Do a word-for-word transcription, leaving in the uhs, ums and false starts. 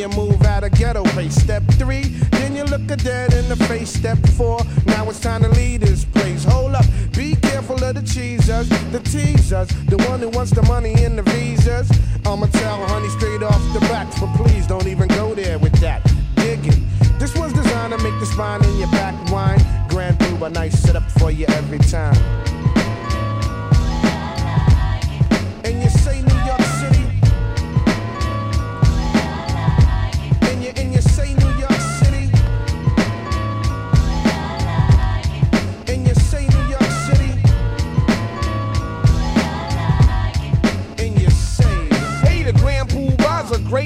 you move at a ghetto pace. Step three, then you look a dead in the face. Step four, now it's time to leave this place. Hold up, be careful of the cheesers, the teasers, the one who wants the money and the visas. I'ma tell honey straight off the back, but please don't even go there with that. Dig it. This was designed to make the spine in your back whine. Grand Blue, a nice setup for you every time.